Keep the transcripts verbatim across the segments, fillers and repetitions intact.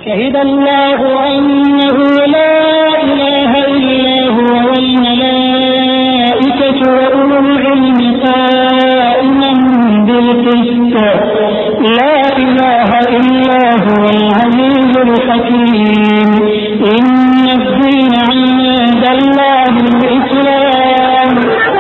شهد الله أنه لا إله إلا هو والملائكة وأولو العلم قائما بالقسط لا إله إلا هو العزيز الحكيم إن الدين عند الله الإسلام.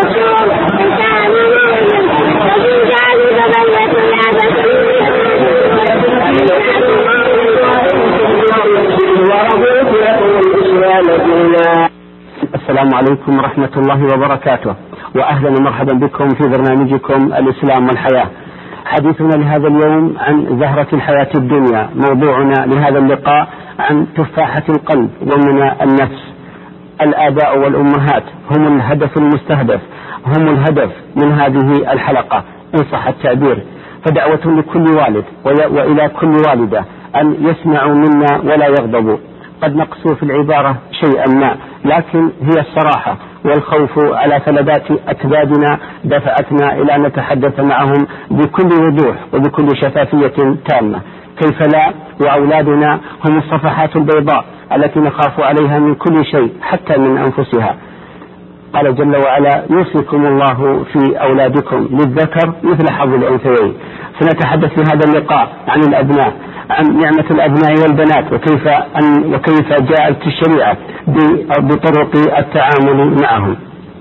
السلام عليكم ورحمة الله وبركاته، وأهلا ومرحبا بكم في برنامجكم الإسلام والحياة. حديثنا لهذا اليوم عن زهرة الحياة الدنيا. موضوعنا لهذا اللقاء عن تفاحة القلب ومنى النفس. الآباء والأمهات هم الهدف المستهدف، هم الهدف من هذه الحلقة إن صح التعبير، فدعوة لكل والد وإلى كل والدة أن يسمعوا منا ولا يغضبوا. قد نقصوا في العبارة شيئا ما، لكن هي الصراحة والخوف على فلذات أكبادنا دفعتنا إلى أن نتحدث معهم بكل وضوح وبكل شفافية تامة. كيف لا، وأولادنا هم الصفحات البيضاء التي نخاف عليها من كل شيء حتى من أنفسها. قال جل وعلا: يوصيكم الله في أولادكم للذكر مثل حظ الأنثيين. سنتحدث في هذا اللقاء عن الأبناء، عن نعمة الأبناء والبنات، وكيف أن وكيف جاءت الشريعة بطرق التعامل معهم.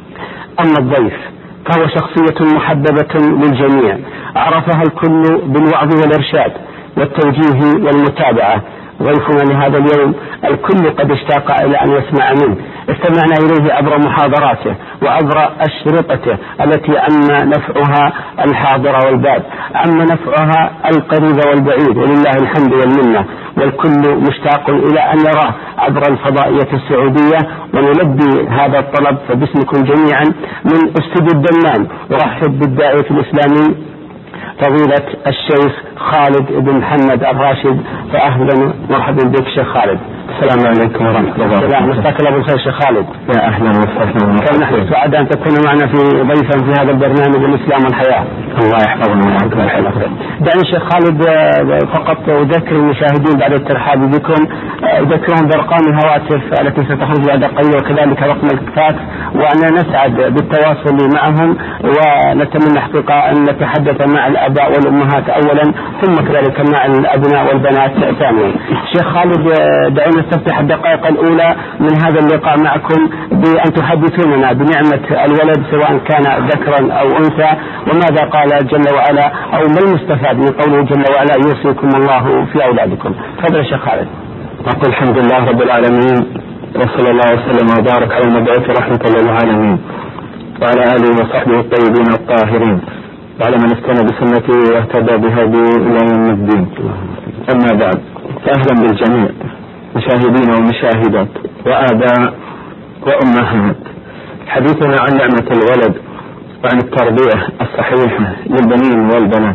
أما الضيف فهو شخصية محببة للجميع، عرفها الكل بالوعظ والإرشاد والتوجيه والمتابعة. ضيفنا لهذا اليوم الكل قد اشتاق إلى أن يسمع منه. استمعنا إليه عبر محاضراته وعبر أشرطته التي عم نفعها الحاضر والباد، عم نفعها القريب والبعيد، ولله الحمد والمنة، والكل مشتاق إلى أن يراه عبر الفضائية السعودية. ونلبي هذا الطلب فباسمكم جميعا من استوديو الدمام ورحب بالداعية الإسلامي فضيلة الشيخ خالد بن محمد الراشد. فأهلا مرحبا بك شيخ خالد. السلام عليكم ورحمة الله وبركاته. مساك الله بالخير شيخ خالد. يا أهلا وسهلا. نحن سعداء أن تكون معنا في ضيفا في هذا البرنامج الإسلام والحياة. الله يحفظنا ويعطينا الخير. دعني شيخ خالد فقط أذكر المشاهدين بعد الترحاب بكم، أذكرهم بأرقام الهواتف التي ستخرج بعد قليل وكذلك رقم الفاكس، وأنا نسعد بالتواصل معهم ونتمنى حقيقة أن نتحدث مع الآباء والأمهات أولا ثم كذلك مع الأبناء والبنات ثانيا. شيخ خالد دعونا نستفتح الدقائق الأولى من هذا اللقاء معكم بأن تحدثوننا بنعمة الولد سواء كان ذكرا أو أنثى، وماذا قال جل وعلا أو ما المستفاد من قوله جل وعلا: يوصيكم الله في أولادكم. تفضل شيخ خالد. أقول الحمد لله رب العالمين، وصلى الله وسلم وبارك على المبعوث رحمة للعالمين وعلى آله وصحبه الطيبين الطاهرين وعلى من استنى بسنته واهتدى بهديه إلى يوم الدين. أما بعد، فأهلا بالجميع مشاهدين ومشاهدات وآباء وأمهات. حديثنا عن نعمة الولد وعن التربية الصحيحة للبنين والبنات.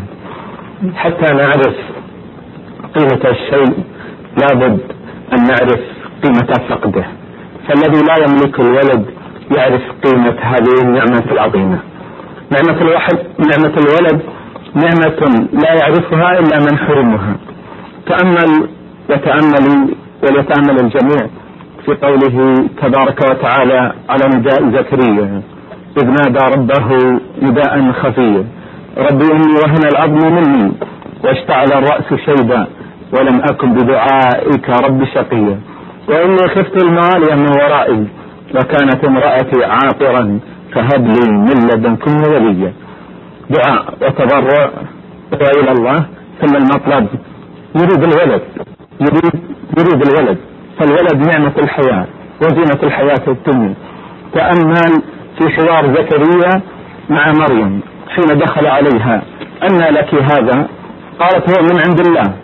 حتى نعرف قيمة الشيء لابد أن نعرف قيمة فقده، فالذي لا يملك الولد يعرف قيمة هذه النعمة العظيمة. نعمة الواحد نعمة الولد نعمة لا يعرفها إلا من حرمها. تأمل وتأمل وليتأمل الجميع في قوله تبارك وتعالى على نداء زكريا إذ نادى ربه نداء خفيا: ربي إني وهن العظم مني واشتعل الرأس شيبا ولم أكن بدعائك رب شقيا وإني خفت الموالي من ورائي وكانت امرأتي عاقرا فهب لي من لدنكم وليا. دعاء وتضرع إلى الله، ثم المطلب يريد الولد يريد, يريد الولد فالولد نعمة الحياة وزينة الحياة الدنيا. تأمل في حوار زكريا مع مريم حين دخل عليها: أن لك هذا؟ قالت: هو من عند الله.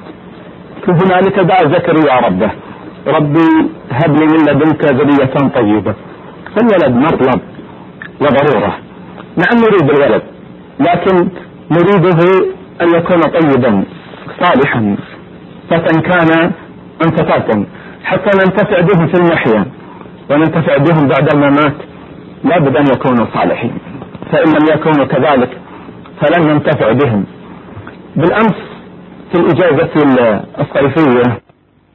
هنالك دعا زكريا ربه: ربي هب لي من لدنك ذرية طيبة. فالولد مطلب وضرورة. نعم نريد الولد، لكن نريده أن يكون طيبا صالحا، فتى كان أم فتاة، حتى ننتفع بهم في المحيا وننتفع بهم بعد الممات. لا بد أن يكونوا صالحين، فإن لم يكونوا كذلك فلن ننتفع بهم. بالأمس في الإجازة الصيفية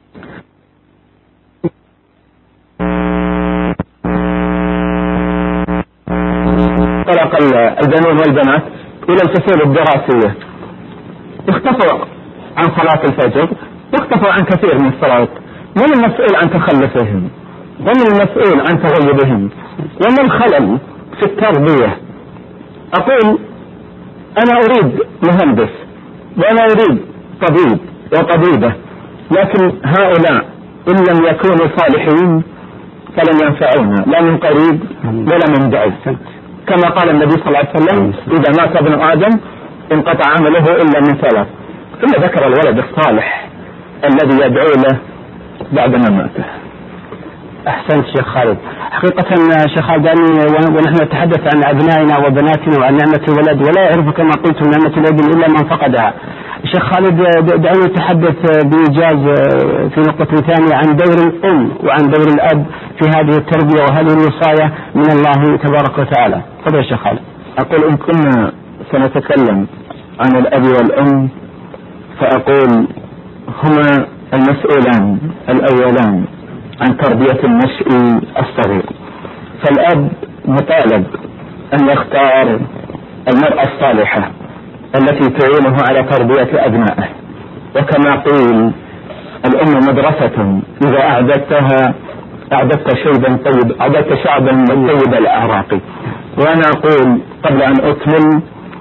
البنون والبنات إلى الفصول الدراسية، اختفوا عن صلاة الفجر، واختفوا عن كثير من الصلاة. من المسؤول عن تخلفهم؟ ومن المسؤول عن تغيبهم؟ وما الخلل في التربية؟ أقول أنا أريد مهندس، وأنا أريد طبيب وطبيبة، لكن هؤلاء إن لم يكونوا صالحين فلن ينفعونا لا من قريب ولا من بعيد. كما قال النبي صلى الله عليه وسلم: إذا مات ابن آدم انقطع عمله إلا من ثلاث. ثم ذكر الولد الصالح الذي يدعو له بعد ما ماته. أحسنت شيخ خالد. حقيقة شيخ خالد ونحن نتحدث عن أبنائنا وبناتنا وعن نعمة الولد، ولا يعرف كما قلت نعمة الابن إلا من فقدها. شيخ خالد دعونا نتحدث بإيجاز في نقطة ثانية عن دور الأم وعن دور الأب في هذه التربية وهذه الوصاية من الله تبارك وتعالى. تفضل يا شيخ خالد. أقول إن كنا سنتكلم عن الأب والأم فأقول هما المسؤولان الأولان عن تربية النشء الصغير. فالأب مطالب أن يختار المرأة الصالحة التي تعينه على تربية أبنائه، وكما قيل الأم مدرسة إذا أعددتها أعددت شيبا طيب أعددت شعبا طيب الأعراق. وأنا أقول قبل أن أكمل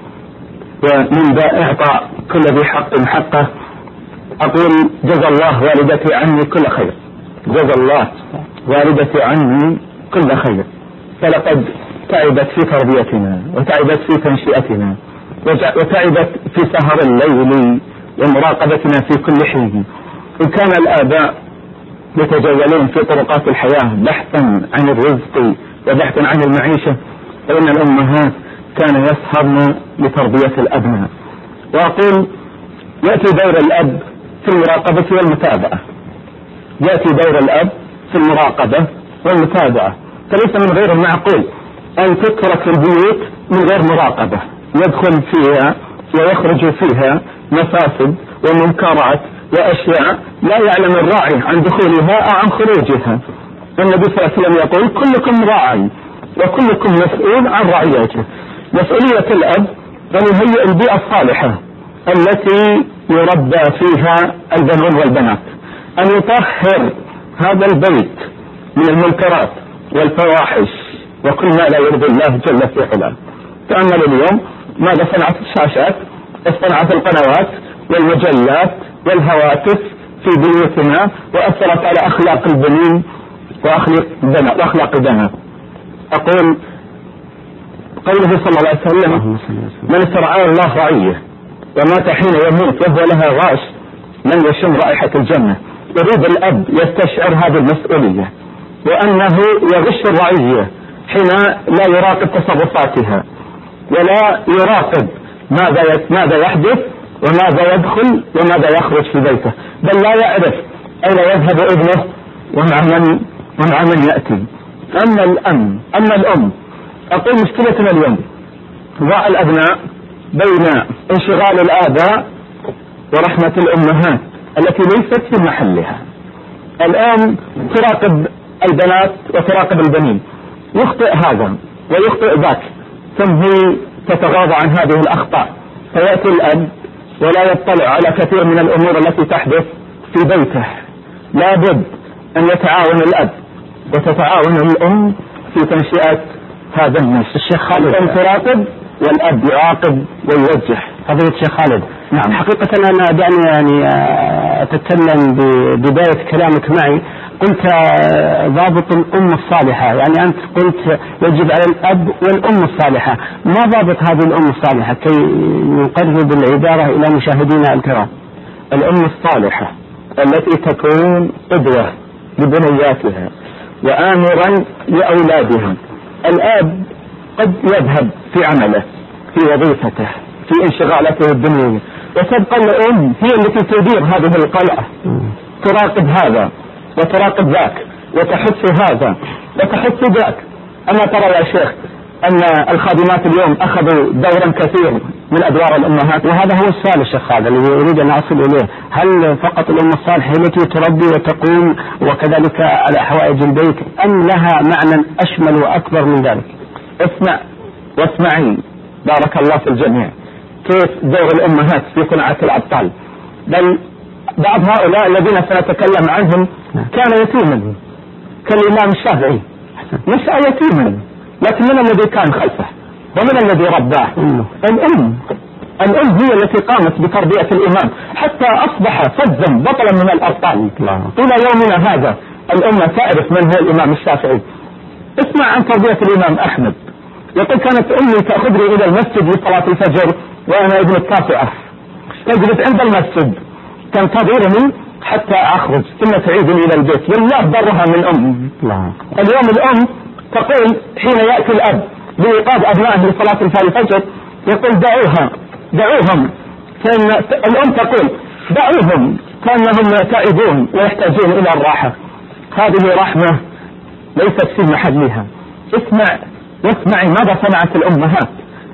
ومن ذا إعطاء كل ذي حق حقه، أقول جزا الله والدتي عني كل خير، جزا الله والدتي عني كل خير، فلقد تعبت في تربيتنا وتعبت في تنشئتنا وتعبت في سهر الليل ومراقبتنا في كل حين. إن كان الآباء يتجولون في طرقات الحياة بحثا عن الرزق وبحثا عن المعيشة، فإن الأمهات كان يسهرن لتربية الأبناء. وأقول يأتي دور الأب في المراقبة والمتابعة، يأتي دور الأب في المراقبة والمتابعة، فليس من غير المعقول أن تترك البيوت من غير مراقبة، يدخل فيها ويخرج فيها مفاسد ومنكرات وأشياء لا يعلم الراعي عن دخولها أو عن خروجها. النبي صلى الله عليه وسلم يقول: كلكم راعي وكلكم مسؤول عن رعيته. مسؤولية الأب أن يهيئ البيئة الصالحة التي يربى فيها البنون والبنات، أن يطهر هذا البيت من المنكرات والفواحش وكل ما لا يرضي الله جل في علاه. تأمل اليوم ماذا صنعت الشاشات، صنعت القنوات والمجلات والهواتف في بيوتنا، وأثرت على أخلاق البنين وأخلاق البنات. أقول قوله صلى الله عليه وسلم: من استرعاه الله رعيه ومات حين يموت وهو لها غاش لن يشم رائحة الجنة. يريد الأب يستشعر هذه المسؤولية، وأنه يغش الرعية حين لا يراقب تصرفاتها ولا يراقب ماذا ماذا يحدث وماذا يدخل وماذا يخرج في بيته، بل لا يعرف أين يذهب ابنه ومع من ومع من يأتي. أما الأم أما الأم أقول مشكلتنا اليوم ضاع الأبناء بين انشغال الآباء ورحمة الأمهات التي ليست في محلها. الآن تراقب البنات وتراقب البنين، يخطئ هذا ويخطئ ذاك، ثم هي تتغاضى عن هذه الأخطاء، فيأتي الأب ولا يطلع على كثير من الأمور التي تحدث في بيته. لابد أن يتعاون الأب وتتعاون الأم في تنشئة هذا النشء. الشيخ خالد الأم تراقب والأب يعاقب ويوجه. فضيلة الشيخ خالد، نعم. حقيقة أنا دعني يعني أتكلم ببداية كلامك معي، قلت ضابط الأم الصالحة، يعني أنت قلت يجب على الأب والأم الصالحة. ما ضابط هذه الأم الصالحة كي نقرب العبارة إلى مشاهدينا الكرام؟ الأم الصالحة التي تكون قدوة لبنياتها وآمرا لأولادها. الأب قد يذهب في عمله في وظيفته في انشغالاته الدنيوية، وتبقى الأم هي التي تدير هذه القلعة، تراقب هذا وتراقب ذاك وتحث هذا وتحث ذاك. أما ترى يا شيخ أن الخادمات اليوم أخذوا دورا كثير من أدوار الأمهات؟ وهذا هو السؤال الشيخ خالد الذي أريد أن أصل إليه. هل فقط الأم الصالحة التي تربي وتقوم وكذلك على حوائج البيت، أم لها معنى أشمل وأكبر من ذلك؟ اسمع واسمعي بارك الله في الجميع كيف دور الأمهات في صناعة الأبطال. بل بعض هؤلاء الذين سنتكلم عنهم كان يتيما كالإمام الشافعي، نشأ يتيما، لكن من الذي كان خلفه ومن الذي رباه؟ الأم. الأم هي التي قامت بتربية الإمام حتى أصبح فزا بطلا من الأبطال. إلى يومنا هذا الأمة تعرف من هو الإمام الشافعي. اسمع عن تربية الإمام أحمد، يقول كانت أمي تأخذني إلى المسجد لصلاة الفجر وأنا ابن التاسعة، تجلس عند المسجد تنتظرني حتى أخرج ثم تعيدني إلى البيت. والله برها من أم. اليوم الأم تقول حين يأتي الأب لإيقاظ أبنائه لصلاة الفجر يقول دعوها دعوهم، فإن الأم تقول دعوهم كأنهم تعبون ويحتاجون إلى الراحة. هذه رحمة ليست في محلها. اسمع واسمعي ماذا صنعت الأمهات،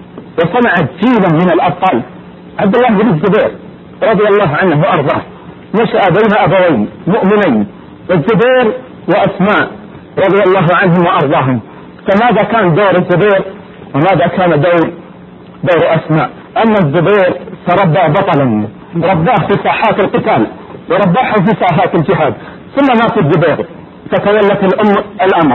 وصنعت جيلا من الأبطال. عبد الله بن الزبير رضي الله عنه وأرضاه نشأ بين أبوين مؤمنين، الزبير وأسماء رضي الله عنهم وأرضاهم. فماذا كان دور الزبير وماذا كان دور دور أسماء؟ أما الزبير فربى بطلا، رباه في ساحات القتال ورباه في ساحات الجهاد. ثم مات الزبير فتولت الأم الأمر.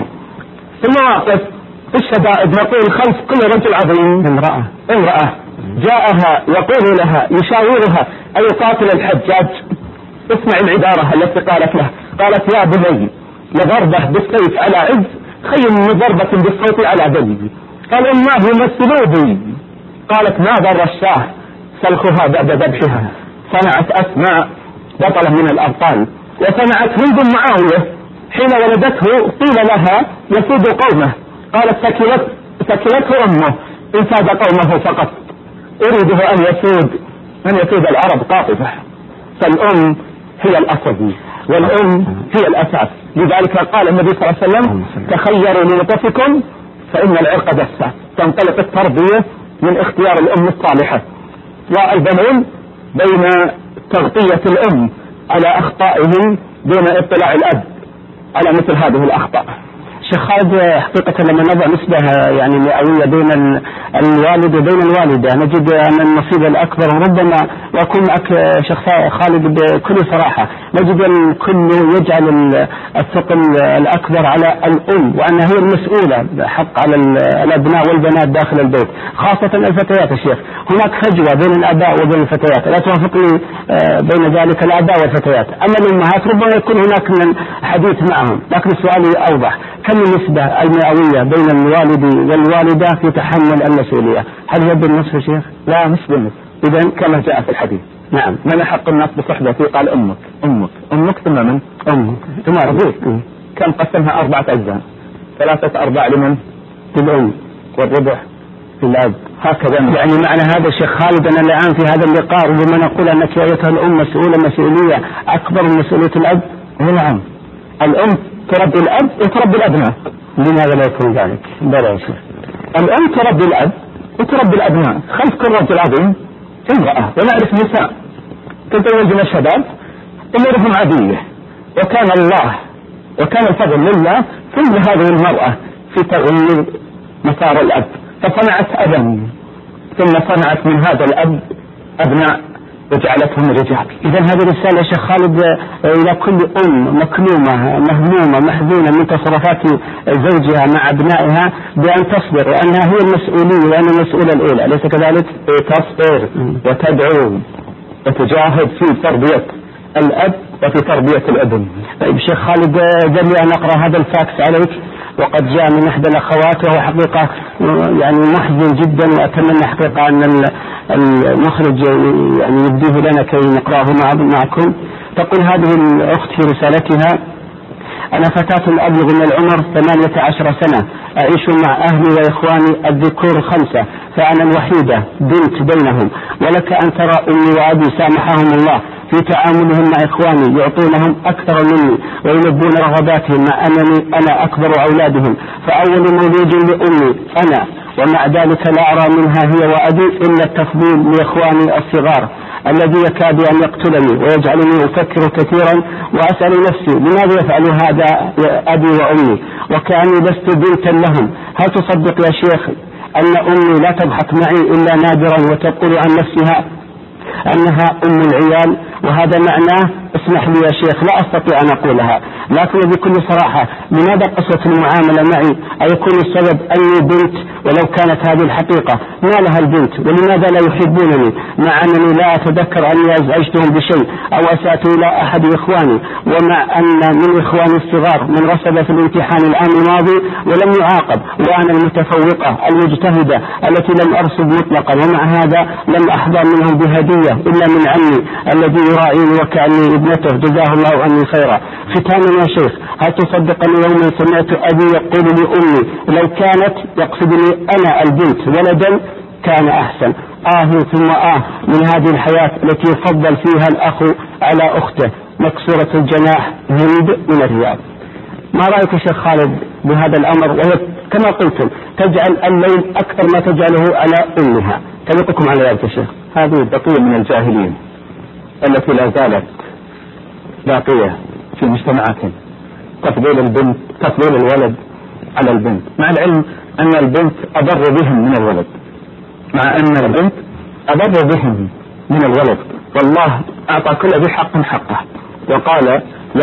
ثم واقف في الشدائد نقول خلف كل رجل عظيم امرأة امرأة جاءها يقول لها يشاورها أن يقاتل الحجاج. اسمع العبارة التي قالت له، قالت يا بني لضربة بالسيف على عز خير من ضربة بالصوت على ذل. قال أماه يمثلوا بي. قالت ما ضر الشاه سلخها بعد ذبحها. صنعت أسماء بطلة من الأبطال. وصنعت هند معاوية حين ولدته قيل لها يسود قومه، قالت ثكلت ثكلته أمه إن ساد قومه فقط، أريده أن يسود أن يسود العرب قاطبة. فالأم هي الأصل والأم هي الأساس. لذلك قال النبي صلى الله عليه وسلم تخيروا لنطفكم فإن العرق دسة. تنطلق التربية من اختيار الأم الصالحة. والبنون بين تغطية الأم على أخطائهم دون اطلاع الأب على مثل هذه الأخطاء. شيخ خالد، حقيقة لما نضع نسبة يعني مئوية بين الوالد وبين الوالدة نجد أن النصيب الأكبر، ربما وأكون معك شيخ خالد بكل صراحة، نجد الكل يجعل الثقل الأكبر على الأم وأنها هي المسؤولة حق على الأبناء والبنات داخل البيت، خاصة الفتيات. يا شيخ هناك فجوة بين الآباء وبين الفتيات، لا توافقني بين ذلك الآباء والفتيات. أما الأمهات ربما يكون هناك من حديث معهم، لكن سؤالي أوضح، كم النسبة المئوية بين الوالد والوالدة في تحمل المسؤولية؟ هل هي بالنصف يا شيخ؟ لا مش بالنصف. إذا كما جاء في الحديث. نعم. من أحق الناس بصحبتي؟ قال أمك أمك أمك ثم من؟ أمك ثم أبوك. كم قسمها؟ أربعة أجزاء، ثلاثة أرباع لمن؟ للأم والربع للأب. هكذا. يعني معنى هذا شيخ خالد أنا الآن في هذا اللقاء ربما نقول أنك أيتها الأم مسؤولة مسؤولية أكبر من مسؤولية الأب. نعم. الأم تربي الأب وتربي الأبناء. لماذا لا يكون ذلك؟ بلى يا شيخ. الأم تربي الأب وتربي الأبناء. خلف كل رجل عظيم امرأة. ونعرف نساء تزوجن شباب أمورهم عادية، وكان الله وكان الفضل لله ثم هذه المرأة في تغيير مسار الأب، فصنعت أبا ثم صنعت من هذا الأب أبناء وجعلتهم رجال. إذا هذه الرسالة يا شيخ خالد إلى كل أم مكلومة مهمومة محزونة من تصرفات زوجها مع أبنائها بأن تصبر، وأنها هي المسؤولية وأن المسؤولة الأولى، أليس كذلك؟ تصبر وتدعو وتجاهد في تربية الأب وفي تربية الابن. طيب شيخ خالد، جل أن أقرأ هذا الفاكس عليك، وقد جاء من إحدى الأخوات وهو حقيقة يعني محزن جدا، وأتمنى حقيقة أن المخرج يعني يبديه لنا كي نقرأه معكم. تقول هذه الأخت في رسالتها: أنا فتاة أبلغ من العمر ثمانية عشر سنة، أعيش مع أهلي وإخواني الذكور خمسة، فأنا الوحيدة بنت بينهم، ولك أن ترى أمي وأبي سامحهم الله في تعاملهم مع إخواني، يعطونهم أكثر مني ويلبون رغباتهم مع أنني أنا أكبر أولادهم، فأول مولود لأمي أنا، ومع ذلك لا أرى منها هي وأبي إلا التفضيل لإخواني الصغار الذي يكاد أن يقتلني ويجعلني أفكر كثيرا وأسأل نفسي لماذا يفعل هذا أبي وأمي وكأني لست بنتا لهم. هل تصدق يا شيخ أن أمي لا تضحك معي إلا نادرا وتقول عن نفسها أنها أم العيال، وهذا معناه اسمح لي يا شيخ لا أستطيع أن أقولها، لكن بكل صراحة لماذا قسوة المعاملة معي أيكون السبب أني بنت ولو كانت هذه الحقيقة؟ ما لها البنت ولماذا لا يحبونني مع أنني لا أتذكر أني أزعجتهم بشيء أو أسأت إلى أحد إخواني، ومع أن من إخواني الصغار من رسب في الامتحان العام الماضي ولم يعاقب، وأنا المتفوقة المجتهدة التي لم أرسب مطلقا، ومع هذا لم أحظى منهم بهدية إلا من عمي الذي يراعيني وكأني ابنته جزاه الله عني خيرا. ختاما يا شيخ، هل تصدق أن يوما سمعت أبي يقول لأمي لو كانت يقصدني أنا البنت ولدا كان أحسن. آه ثم آه من هذه الحياة التي يفضل فيها الأخ على أخته. مكسورة الجناح هند من الرياض. ما رأيك يا شيخ خالد بهذا الأمر؟ وهي كما قلتم تجعل الليل أكثر ما تجعله على أمها. تلقكم على ذلك يا شيخ؟ هذه بقية من الجاهلين التي لا زالت باقية في مجتمعاتهم، تفضيل البنت تفضيل الولد على البنت، مع العلم أن البنت أضر بهم من الولد، مع أن البنت أضر بهم من الولد. والله أعطى كل ذي حق حقه وقال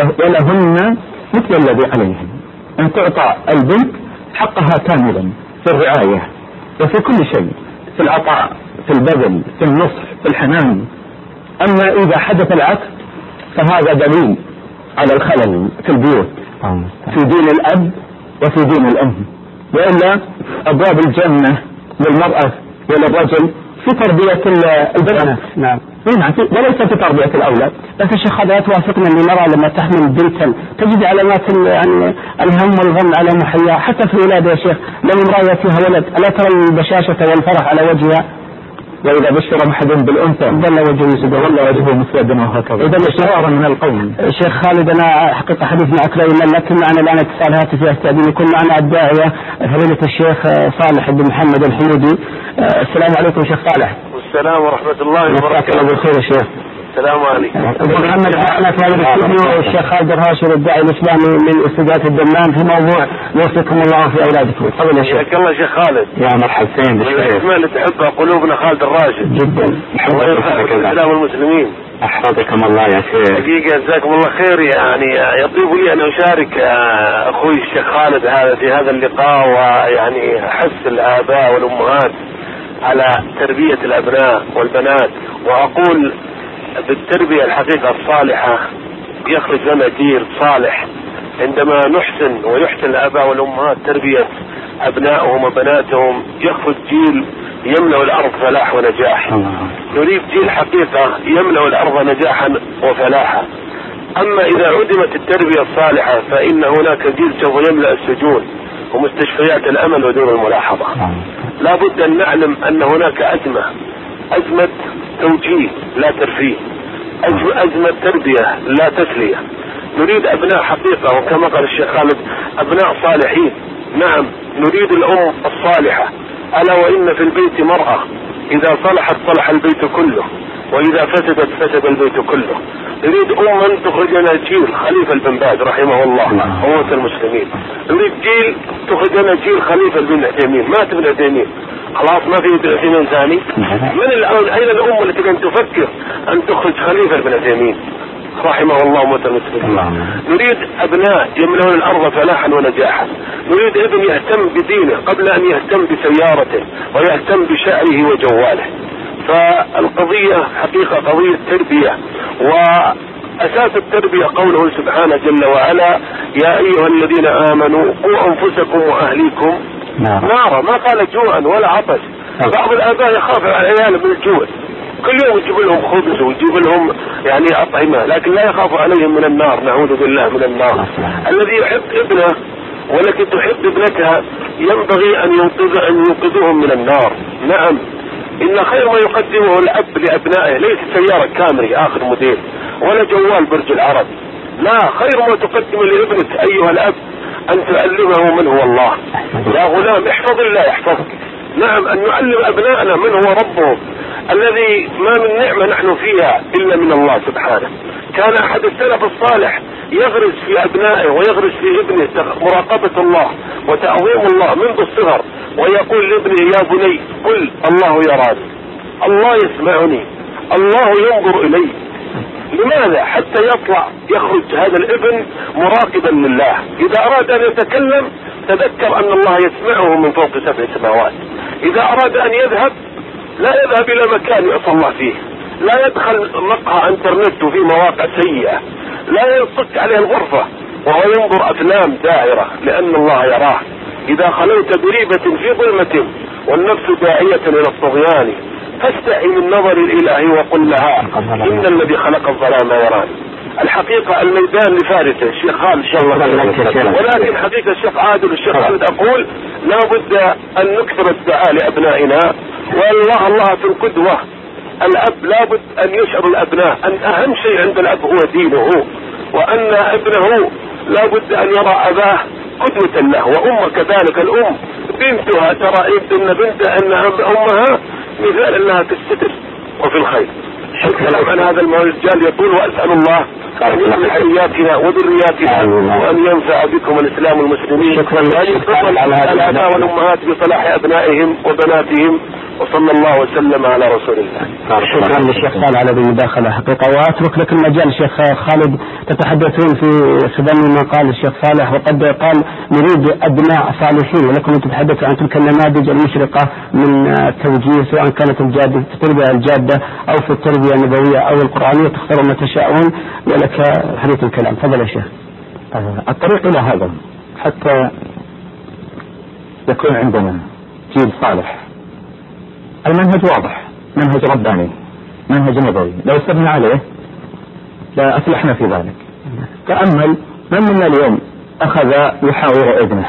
ولهن مثل الذي عليهم، أن تعطى البنت حقها كاملا في الرعاية وفي كل شيء، في العطاء في البذل في النصح في الحنان. أما إذا حدث العكس فهذا دليل على الخلل في البيوت في دين الأب وفي دين الأم، وإلا أبواب الجنة للمرأة وللرجل في تربية البنات. نعم وليس في تربية الأولاد. لكن الشيخ هذا توافقنا أن المرأة لما تحمل بنتا تجد علامات يعني الهم والغم على محياها حتى في الولادة يا شيخ. لو امرأة فيها ولد ألا ترى البشاشة والفرح على وجهها؟ وإذا بشر أحد بالأنثى ظل وجهه مسودا ولا وجهه مسودا وهكذا. إذا إشرارا من القوم. شيخ خالد أنا حقيقة حديث معك لا يمل، لكن معنا الآن اتصال هاتفي أستأذن يكون معنا الداعية فضيلة الشيخ صالح بن محمد الحمودي. السلام عليكم شيخ صالح. والسلام ورحمة الله وبركاته. الله بالخير يا شيخ. السلام عليكم. محمد معنا في هذا الاستوديو الشيخ خالد الراشد الداعي الإسلامي من استوديوهات الدمام في موضوع يوفقكم الله في أولادكم. تفضل يا شيخ. حياك الله شيخ خالد. يا مرحبتين بالشيخ. الأسماء اللي تحبها قلوبنا خالد الراشد. جدا. الله يرفع الإسلام والمسلمين. أحفظكم الله يا شيخ. حقيقة جزاكم الله خير. يعني يطيب لي أن أشارك أخوي الشيخ خالد هذا في هذا اللقاء، ويعني أحس الآباء والأمهات على تربية الأبناء والبنات، وأقول بالتربية الحقيقة الصالحة يخرج لنا جيل صالح. عندما نحسن ويحسن الآباء والأمهات تربية أبنائهم وبناتهم يخرج جيل يملأ الأرض فلاح ونجاح. نريد جيل حقيقة يملأ الأرض نجاحا وفلاحا. أما إذا عدمت التربية الصالحة فإن هناك جيل سوف يملأ السجون ومستشفيات الأمل ودور الملاحظة. لا بد أن نعلم أن هناك أزمة، أزمة توجيه لا ترفيه، أزمة تربية لا تسلية. نريد أبناء حقيقة، وكما قال الشيخ خالد أبناء صالحين. نعم نريد الأم الصالحة، ألا وإن في البيت مرأة إذا صلحت صلح البيت كله، وإذا فسدت فسد البيت كله. نريد أما تخرج لنا جيل خليفة بن باز رحمه الله قوة المسلمين. نريد جيل تخرج لنا جيل خليفة بن عثيمين. مات ابن عثيمين خلاص ما في ابن عثيمين ثاني. من الآن أين الأمة التي كانت تفكر أن تخرج خليفة بن عثيمين رحمه الله موت المسلمين؟ نريد أبناء يملون الأرض فلاحا ونجاحا. نريد ابن يهتم بدينه قبل أن يهتم بسيارته ويهتم بشعره وجواله. فالقضية حقيقة قضية تربية، وأساس التربية قوله سبحانه جل وعلا يا أيها الذين آمنوا قوا أنفسكم وأهليكم نارا. ما قال جوعا ولا عطش. بعض الآباء يخاف على عياله من الجوع، كل يوم يجيب لهم خبز ويجيب لهم يعني أطعمة، لكن لا يخاف عليهم من النار. نعوذ بالله من النار. الذي يحب ابنه والتي تحب ابنتها ينبغي أن ينقذ أن ينقذهم من النار. نعم إن خير ما يقدمه الأب لأبنائه ليس سيارة كامري آخر موديل ولا جوال برج العرب، لا، خير ما تقدم لابنك أيها الأب أن تعلمه من هو الله. يا غلام احفظ الله يحفظك. نعم أن نعلم أبنائنا من هو ربهم الذي ما من نعمة نحن فيها إلا من الله سبحانه. كان أحد السلف الصالح يغرس في أبنائه ويغرس في ابنه مراقبة الله وتعظيم الله منذ الصغر، ويقول لابنه يا بني قل الله يراني، الله يسمعني، الله ينظر إلي. لماذا؟ حتى يطلع يخرج هذا الابن مراقبا لله. إذا أراد أن يتكلم تذكر أن الله يسمعه من فوق سبع سماوات. إذا أراد أن يذهب لا يذهب إلى مكان يعصى الله فيه، لا يدخل مقهى انترنت وفي مواقع سيئة، لا ينصك عليه الغرفة وهو ينظر أفلام دائرة، لأن الله يراه. إذا خلوت بريبة في ظلمة والنفس داعية إلى الطغيان فاستحي من نظر الإله وقل لها إن الذي خلق الظلام يراني. الحقيقة الميدان لفارسه الشيخ خالد شاء الله، ولكن حقيقة الشيخ عادل والشيخ خالد أقول لا بد أن نكثر الدعاء لأبنائنا، والله الله في القدوة. الأب لا بد أن يشعر الأبناء أن أهم شيء عند الأب هو دينه، وأن ابنه لا بد أن يرى أباه قدوة له، وأمه كذلك. الأم بنتها ترى إن بنتها أن أمها مثال لها في الستر وفي الخير. الكلام عن هذا المجال يطول، وأسأل الله أن يصلح حياتنا وذرياتنا وأن ينفع بكم الإسلام والمسلمين، وأن يفضل الآباء والأمهات بصلاح أبنائهم وبناتهم، وصلى الله وسلم على رسول الله. شكرا للشيخ صالح على المداخلة حقيقة، وأترك لك المجال الشيخ خالد تتحدثون في خدام ما قال الشيخ صالح، وقد قال نريد أبناء صالحين، ولكم تتحدثوا عن تلك النماذج المشرقة من التوجيه، سواء كانت الجادة في التربية الجادة أو في التربية النبوية أو القرآنية، تختاروا ما تشاءون، ولك حديث الكلام. تفضل يا شيخ. الطريق إلى هذا حتى يكون عندنا جيل صالح، المنهج واضح، منهج رباني، منهج نبوي، لو سبنا عليه لا أفلحنا في ذلك. تأمل من منا اليوم أخذ يحاور ابنه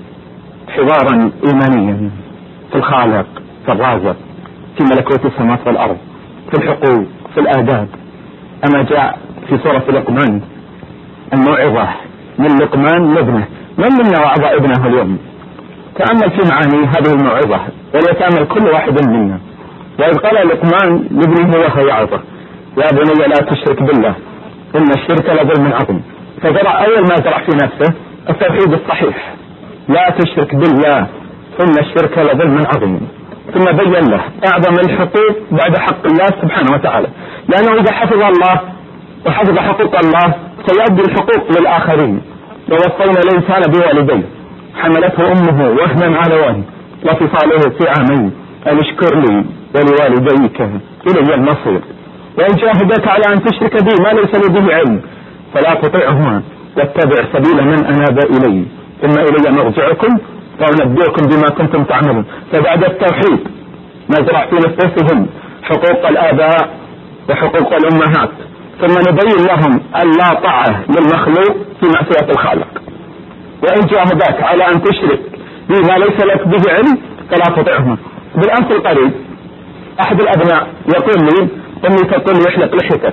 حوارا إيمانيا في الخالق، في الرازق، في ملكوت السماوات والأرض، في الحقوق، في الآداب. أما جاء في سورة لقمان الموعظة من لقمان لابنه، من منا وعظ ابنه اليوم؟ تأمل في معاني هذه الموعظة، وليتأمل كل واحد منا. وإذ قال لقمان لابنه وهو يعظه يا بني لا تشرك بالله إن الشرك لظلم عظيم. فزرع أول ما زرع في نفسه التوحيد الصحيح، لا تشرك بالله إن الشرك لظلم عظيم. ثم بين له أعظم الحقوق بعد حق الله سبحانه وتعالى، لأنه إذا حفظ الله وحفظ حقوق الله سيؤدي الحقوق للآخرين. ووصينا الإنسان بوالديه حملته أمه وهنا على وهن وفصاله في عامين أن اشكر لي ولوالديك إلي المصير. وإن جاهدك على أن تشرك بي ما ليس لي به علم فلا تطيعهما واتبع سبيل من أناب إلي ثم إلي مرجعكم وأنبئكم بما كنتم تعملون. فبعد التوحيد نزرع في نفوسهم حقوق الآباء وحقوق الأمهات، ثم نبين لهم اللا طاعة للمخلوق في معصية الخالق. وإن جاهداك على أن تشرك بما ليس لك به علم فلا تطيعهما. بالأمس القريب أحد الأبناء يقول لي أمي تقول لي احلق لحيتك،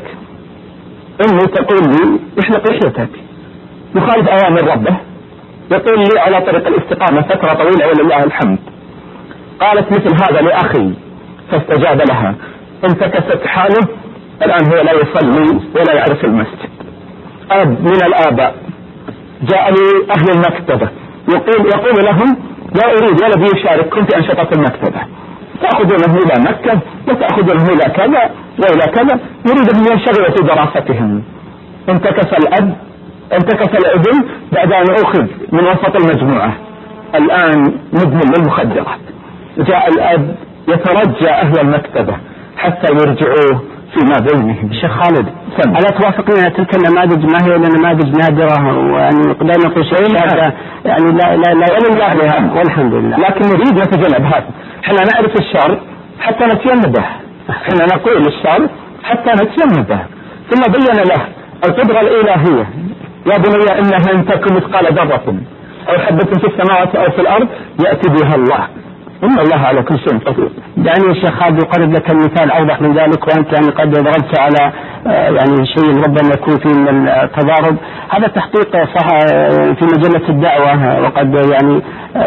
أمي تقول لي احلق لحيتك، يخالف أوامر ربه، يقول لي على طريق الاستقامة فترة طويلة ولله الحمد. قالت مثل هذا لأخي فاستجاب لها، انتكست حاله، الآن هو لا يصلي ولا يعرف المسجد. أب من الآباء جاء لي أهل المكتبة يقول يقول لهم لا أريد ولدي يشارككم في أنشطة المكتبة، تأخذونه إلى مكتب وتأخذونه إلى كذا وإلى كذا، يريد أن ينشغل في دراستهم. انتكس الأب انتكس الابن بعد أن أخذ من وسط المجموعة، الآن مدمن للمخدرات. جاء الأب يترجى أهل المكتبة حتى يرجعوه فيما بينهم. شيخ خالد ألا توافقنا تلك النماذج ما هي نماذج نادرة، ويعني لا نقول شيء يعني لا لا لا ولله والحمد لله، لكن نريد نتجنب هذا. احنا نعرف الشر حتى نتجنبه، احنا نقول الشر حتى نتجنبه. ثم بين له القدرة الإلهية، يا بني إنها إن تكن مثقال ذرة أو حبة في السماوات أو في الأرض يأتي بها الله إن الله على كل شيء قدير. يعني الشيخ خالد يقرب لك المثال أوضح من ذلك، وأنت يعني قد ضربت على يعني شيء ربما يكون فيه من التضارب. هذا تحقيق صح في مجلة الدعوة، وقد يعني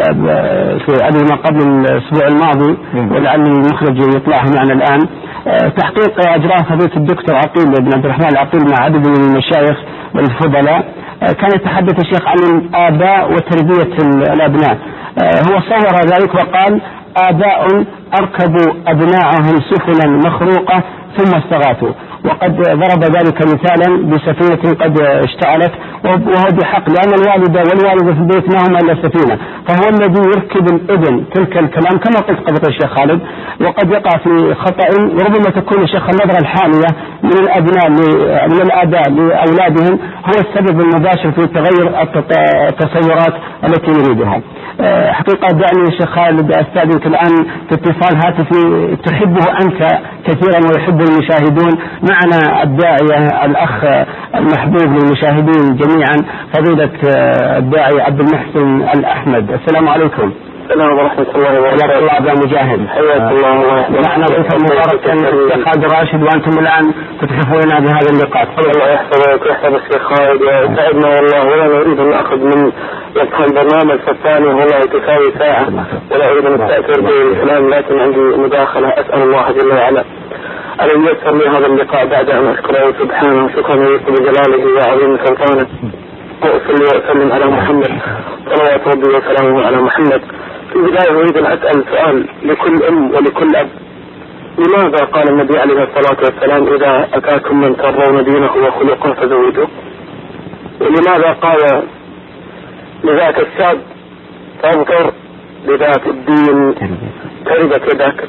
في أدري ما قبل الأسبوع الماضي ولعل المخرج يطلعه معنا الآن، تحقيق أجراه فضيلة الدكتور عقيل بن عبد الرحمن العقيل مع عدد من المشايخ والفضلاء. كان يتحدث الشيخ عن الآباء وتربية الأبناء. هو صور ذلك وقال: آباء أركبوا أبناءهم سفنا مخروقة ثم استغاثوا. وقد ضرب ذلك مثالا بسفينة قد اشتعلت، وهو بحق، لأن الوالدة والوالدة في البيت ما هم إلا سفينة، فهو الذي يركب الابن تلك الكلام كما قلت قبل الشيخ خالد. وقد يقع في خطأ، وربما تكون الشيخ النظرة الحالية من الأبناء من الآباء لأولادهم هو السبب المباشر في تغير التصورات التي نريدها. حقيقة دعني الشيخ خالد أستأذنك الآن في اتصال هاتفي تحبه أنت كثيرا ويحبه المشاهدون. معنا الداعية الأخ المحبوب للمشاهدين جميعا فضيلة الداعي عبد المحسن الأحمد. السلام عليكم. السلام ورحمة الله وبركاته. الله أبا مجاهد. حياك الله. معنا ضيفا مباركا الشيخ خالد راشد، وأنتم الآن تتحفون بهذا اللقاء. الله يحفظك ويحفظ الشيخ خالد ويسعدنا والله، ولا نريد أن نأخذ من وقت البرنامج الثاني والله تساوي ساعة، ولا أريد أن أستأثر بالكلام، لكن عندي مداخلة أسأل الله جل وعلا أن ييسر لي هذا اللقاء بعد أن أشكره سبحانه شكرا يليق بجلاله وعظيم سلطانه، وأصلي وأسلم على محمد صلوات ربي وسلامه على محمد. في البداية أريد أن أسأل سؤال لكل أم ولكل أب: لماذا قال النبي عليه الصلاة والسلام إذا أتاكم من ترضون دينه وخلقه فزوجوه؟ ولماذا قال لذاك الشاب فانظر لذات الدين تربت يدك؟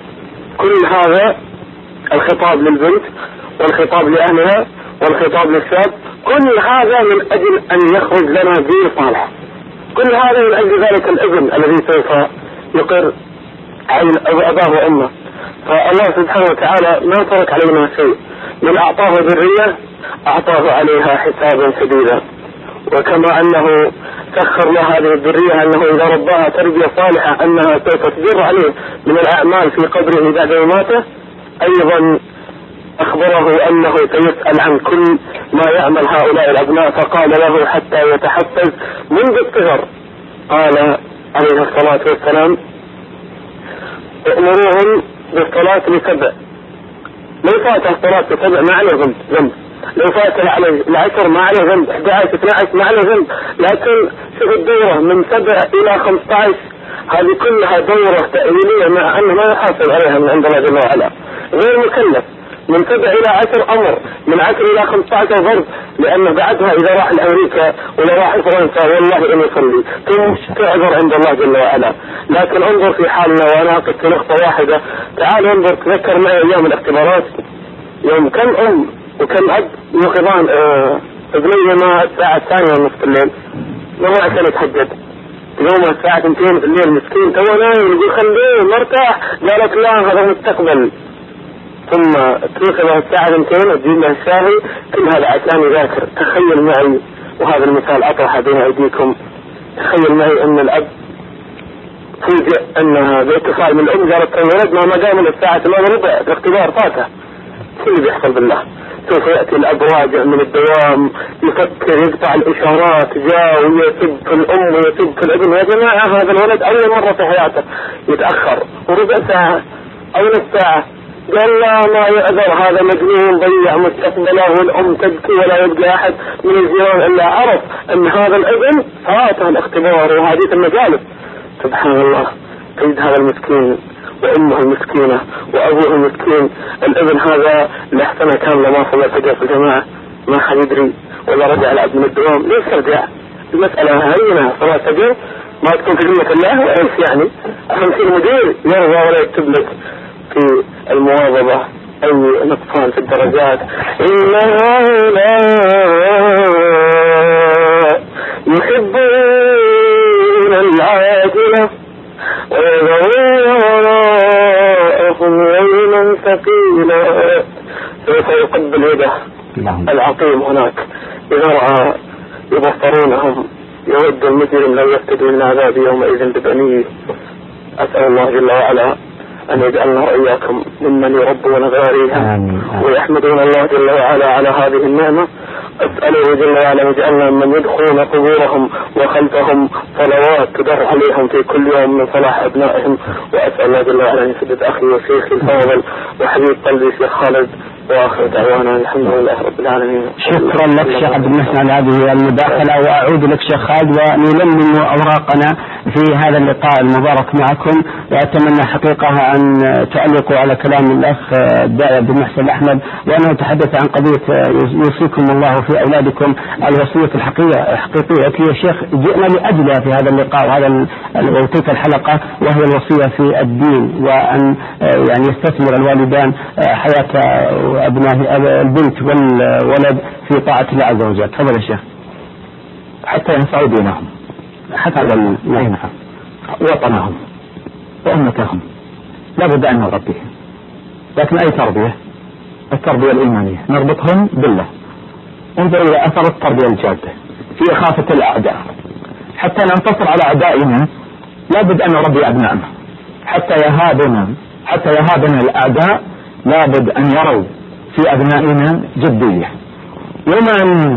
كل هذا الخطاب للبنت والخطاب لأهلها والخطاب للشاب، كل هذا من أجل أن يخرج لنا دين صالح، كل هذا من أجل ذلك الابن الذي سوف يقر عين أباه وأمه. فالله سبحانه وتعالى ما ترك علينا شيء، من أعطاه ذرية أعطاه عليها حسابا شديدا، وكما أنه سخر له هذه الذرية أنه إذا رباها تربية صالحة أنها سوف تجر عليه من الأعمال في قبره بعد مماته، أيضا أخبره أنه سيسأل عن كل ما يعمل هؤلاء الأبناء، فقال له حتى يتحفز منذ الصغر. قال عليه الصلاة والسلام: أمروهم بالصلاة لسبع، لو فات الصلاة لسبع ما عليه ذنب ذنب، لو فات العشر ما عليه ذنب، أحد عشر اثني عشر ما عليه ذنب، لكن شوف الدورة من سبع إلى خمسة عشر هذه كلها دورة تأويلية، مع أنه ما يحاسب عليها من عند الله جل وعلا، غير مكلف. من سبع إلى عشر أمر، من عشر إلى خمسة عشر ضرب، لأنه بعدها إذا راح لأمريكا ولا راح فرنسا والله إنه يصلي ثم تعذر عند الله جل وعلا. لكن انظر في حالنا، وأنا قلت نقطة واحدة، تعال انظر تذكر معي أيام الاختبارات، يوم كم أم وكم أب يوقظان ابنيهما الساعة الثانية ونصف الليل، ما عشان يتحجد يوم الساعة اثنتين بالليل، مسكين تو نايم، يقول خليه مرتاح، قالت لا هذا مستقبل، ثم توصل الساعة اثنتين وتجيب له الشاهي، كل هذا عشان يذاكر. تخيل معي، وهذا المثال أطرح بين أيديكم، تخيل معي أن الأب فوجئ أنها باتصال من الأم قالت الولد ما مقام من الساعة ثمانية ربع الاختبار فاته. شو اللي بيحصل بالله؟ سوف يأتي الأب راجع من الدوام يفكر يقطع الإشارات، جاء ويسب في الأم ويسب في الابن. يا جماعة هذا الولد أول مرة في حياته يتأخر وربع ساعة أو نصف ساعة، قال لا ما يقدر، هذا مجنون ضيع مستقبله، والأم تبكي ولا يبقى أحد من الجيران إلا عرف أن هذا الابن فاته الاختبار وهذه المجالس. سبحان الله، تجد هذا المسكين وأمه المسكينة وأبوه المسكين، الابن هذا لحسنة كاملة ما صلى فجأة في الجماعة، ما حد يدري، ولا رجع لعب من الدوام. ليش رجع؟ المسألة هينة، صلاة فجر ما تكون في ذمة الله، وإيش يعني؟ أهم شيء المدير يرضى ولا يكتب لك في المواظبة أي نقصان في الدرجات. إن هؤلاء يحبون العاجلة ويذرون وراءهم يوما ثقيلا، سوف يقبل يده العقيم هناك إذا رأى يبصرونهم. يود المجرم لو يفتدي من عذاب يومئذ ببنيه. أسأل الله جل وعلا أن يجعلنا وإياكم ممن يربون ذراريها ويحمدون الله جل وعلا على هذه النعمة. أسأله جل وعلا أن يجعلنا من يدخلون قبورهم وخلفهم صلوات تدر عليهم في كل يوم من صلاح أبنائهم. وأسأل الله جل وعلا أن يسدد أخي وشيخي الفاضل وحبيب قلبي شيخ خالد وآخر دعوانا الحمد لله رب العالمين. شكرا لك شيخ عبد المحسن على هذه المداخلة، وأعود لك شيخ خالد، ونلمم أوراقنا في هذا اللقاء المبارك معكم. وأتمنى حقيقة أن تعلقوا على كلام الأخ الداعي عبد المحسن أحمد، وأنا أتحدث عن قضية يوصيكم الله في أولادكم الوصية الحقيقية حقيقية التي يا شيخ جئنا لأجلها في هذا اللقاء وهذا وتلك الحلقة، وهي الوصية في الدين، وأن يعني يستثمر الوالدان حياة أبناء البنت والولد في طاعة الله عز وجل. تفضل يا شيخ. حتى ينفعوا دينهم، حتى نعم وطنهم وأمتهم لا بد أن نربيهم. لكن أي تربية؟ التربية الإيمانية، نربطهم بالله. انظر إلى أثر التربية الجادة في إخافة الأعداء. حتى ننتصر على أعدائنا لا بد أن نربي أبنائنا حتى يهابنا حتى يهابنا الأعداء. لا بد أن يروا في أبنائنا جدية. يوم أن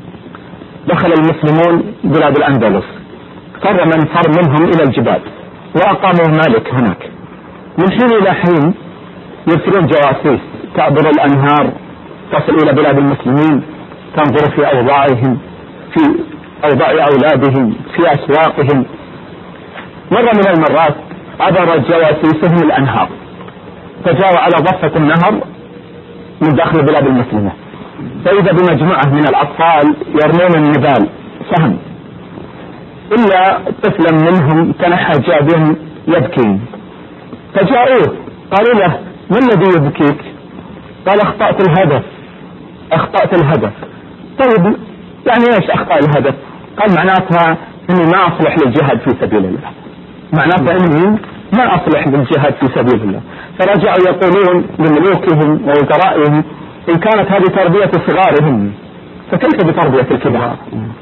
دخل المسلمون بلاد الأندلس فر من فر منهم إلى الجبال وأقاموا مالك هناك. من حين إلى حين يرسلون جواسيس تعبر الأنهار تصل إلى بلاد المسلمين، تنظر في أوضاعهم، في أوضاع أولادهم، في أسواقهم. مرة من المرات عبر جواسيسهم الأنهار فجاءوا على ضفة النهر من داخل بلاد المسلمة، فإذا بمجموعة من الأطفال يرمون النبال سهم، إلا طفلا منهم تنحى جابين يبكي، فجاءوه قالوا له ما الذي يبكيك؟ قال أخطأت الهدف أخطأت الهدف. طيب يعني إيش أخطأ الهدف؟ قال معناتها إني ما أصلح للجهاد في سبيل الله، معناتها إني ما أصلح للجهاد في سبيل الله. فرجعوا يقولون لملوكهم ووزرائهم إن كانت هذه تربية صغارهم فكيف بتربية الكبار؟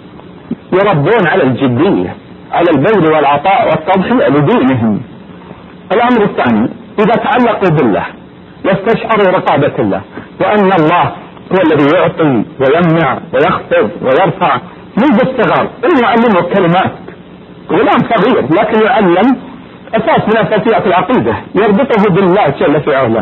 يربون على الجدية، على البذل والعطاء والتضحية لدينهم. الأمر الثاني إذا تعلقوا بالله واستشعروا رقابة الله وأن الله هو الذي يعطي ويمنع ويخفض ويرفع منذ الصغر، إن يعلمه كلمات. غلام صغير لكن يعلم أساس من أساسيات العقيدة يربطه بالله جل في علاه.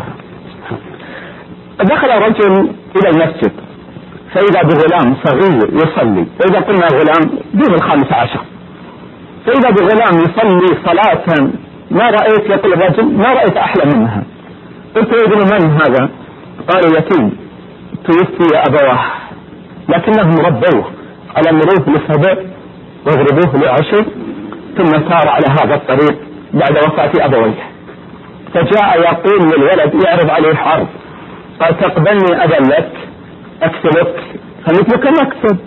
دخل رجل إلى المسجد فإذا بغلام صغير يصلي، وإذا قلنا غلام دون الخامس عشر، فإذا بغلام يصلي صلاة ما رأيت، يقول الرجل ما رأيت أحلى منها. قلت يا ابن من هذا؟ قال يتيم توفي أبواه لكنهم ربوه على مروه لسبع واضربوه لعشر، ثم سار على هذا الطريق بعد وفاة أبويه. فجاء يقول للولد يعرض عليه حرب، قال تقبلني أذلك أكسبك؟ خليت لك مكسب.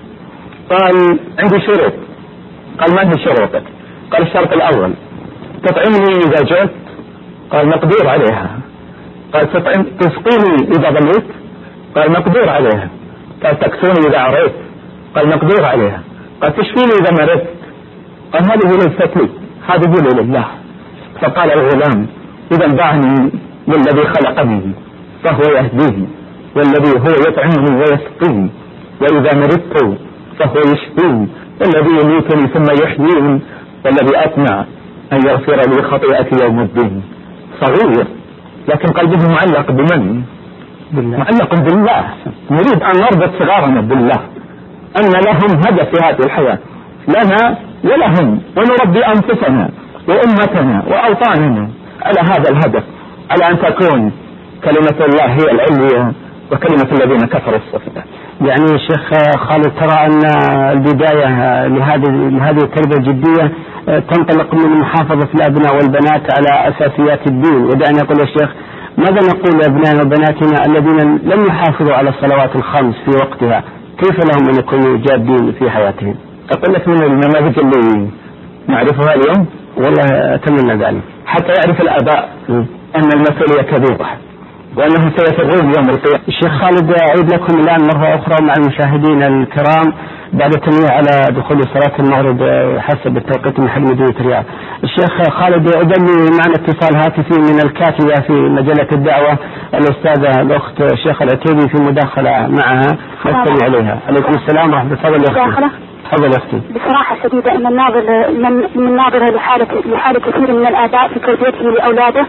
قال عندي شروط. قال ما هي شروطك؟ قال الشرط الأول تطعمني إذا جئت؟ قال مقدور عليها. قال تطعم تسقيني إذا ظليت؟ قال مقدور عليها. قال تكسوني إذا عريت؟ قال مقدور عليها. قال تشفيني إذا مرضت؟ قال هذه ليست لي، هذه لله. فقال الغلام إذا دعني للذي خلقني فهو يهديني، والذي هو يطعمني ويسقيني، وإذا مرضت فهو يشفيني، والذي يميتني ثم يحييني، والذي أطمع أن يغفر لي خطيئتي يوم الدين. صغير لكن قلبه معلق بمن؟ بالله. معلق بالله. نريد أن نربط صغارنا بالله، أن لهم هدف في هذه الحياة لنا ولهم، ونربي أنفسنا وأمتنا وأوطاننا على هذا الهدف، على أن تكون كلمة الله هي العليا وكلمة الذين كفروا السفلى. يعني شيخ خالد ترى أن البداية لهذه لهذه التربية الجدية تنطلق من محافظة الأبناء والبنات على أساسيات الدين. ودعني أقول يا شيخ ماذا نقول لأبنائنا وبناتنا الذين لم يحافظوا على الصلوات الخمس في وقتها؟ كيف لهم أن يكونوا جادين في حياتهم؟ أقول لك من النماذج اللي نعرفها اليوم والله أتمنى ذلك، حتى يعرف الآباء أن المسؤولية كبيرة وأنهم سيفرون يوم القيامة. الشيخ خالد أعيد لكم الآن مرة أخرى مع المشاهدين الكرام بعد التنويه على دخول صلاة المغرب حسب التوقيت من حل مدينة الرياض. الشيخ خالد أدلي معنا اتصال هاتفي من الكاتبة في مجلة الدعوة الأستاذة الأخت الشيخ العتيبي في مداخلة معها نستمع عليها. عليكم السلام ورحمة الله وبركاته. تفضل أختي. بصراحة شديدة أن الناظر من من ناظر لحالة لحالة كثير من الآباء في تربيته لأولاده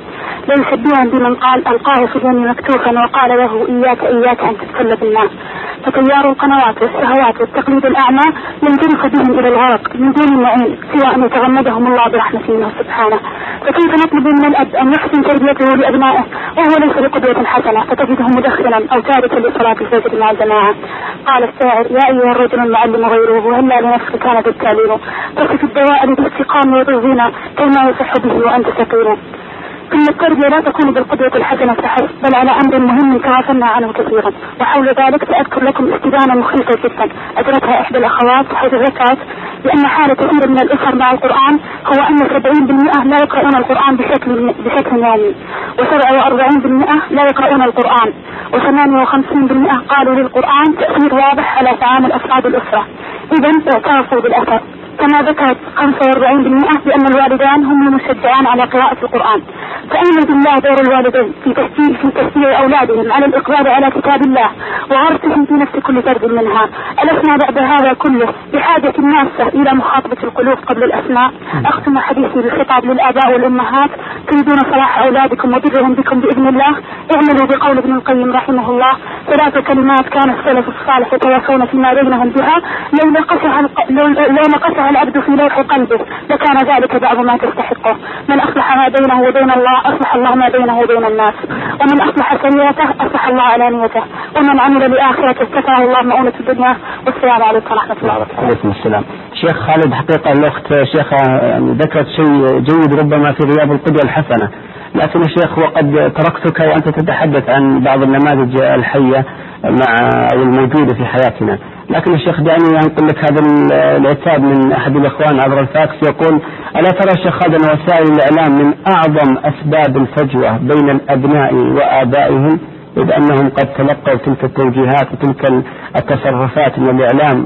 ليشبههم بمن قال ألقاه في اليم مكتوفا وقال له إياك إياك أن تتكلف الناس. فتيار القنوات والشهوات والتقليد الأعمى ينجرف بهم إلى الغرق من دون النعيم سوى أن يتغمدهم الله برحمته منه سبحانه. فكيف نطلب من الأب أن يحسن تربيته لأبنائه وهو ليس بقدوة حسنة فتجده مدخنا أو تاركا لصلاة الفجر مع الجماعة؟ قال الشاعر: يا أيها الرجل المعلم غيره هلا لنفسك كانت التعليم تصف الدواء بالاستقام وتغذينا كما يصح به وأنت سقيم. ثم التربية لا تكون بالقدوة الحسنة فحسب بل على أمر مهم تغافلنا عنه كثيرا. وحول ذلك سأذكر لكم استدانة مخيفة جدا أجرتها إحدى الأخوات حيث ذكرت بأن حالة كثير من الأسر مع القرآن هو أن سبعين بالمئة لا يقرؤون القرآن بشكل بشكل يومي، وسبعة وأربعين بالمئة لا يقرؤون القرآن، وثمانية وخمسين بالمئة قالوا للقرآن تأثير واضح على تعامل أفراد الأسرة. إذن اعترفوا بالأثر. كما ذكرت خمسة وأربعين بالمئة بأن الوالدان هم المشجعان على قراءة القرآن. فأين بالله دور الوالدين في تشجيع في تشجيع أولادهم على الإقبال على كتاب الله وغرسهم في نفس كل فرد منها؟ ألسنا بعد هذا كله بحاجة ماسة إلى مخاطبة القلوب قبل الأسماء؟ أختم حديثي بالخطاب للآباء والأمهات: تريدون صلاح أولادكم وبرهم بكم بإذن الله اعملوا بقول ابن القيم رحمه الله: ثلاث كلمات كان السلف الصالح يتواصون فيما بينهم بها لو نقصها لو نقصها العبد في لوح قلبه لكان ذلك بعض ما تستحقه. من أصلح ما بينه وبين الله أصلح الله ما بينه وبين الناس، ومن أصلح سريته أصلح الله علانيته، ومن عمل لآخرته كفاه الله مؤونة الدنيا. والسلام عليكم ورحمة الله وبركاته. عليكم السلام. شيخ خالد، حقيقة الأخت شيخة يعني ذكرت شيء جيد ربما في غياب القدوة الحسنة، لكن الشيخ وقد تركتك وأنت تتحدث عن بعض النماذج الحية مع الموجودة في حياتنا. لكن الشيخ دعني أنقل لك هذا العتاب من أحد الإخوان عبر الفاكس يقول: ألا ترى الشيخ خالد أن وسائل الإعلام من أعظم أسباب الفجوة بين الأبناء وآبائهم، إذ أنهم قد تلقوا تلك التوجيهات وتلك التصرفات من الإعلام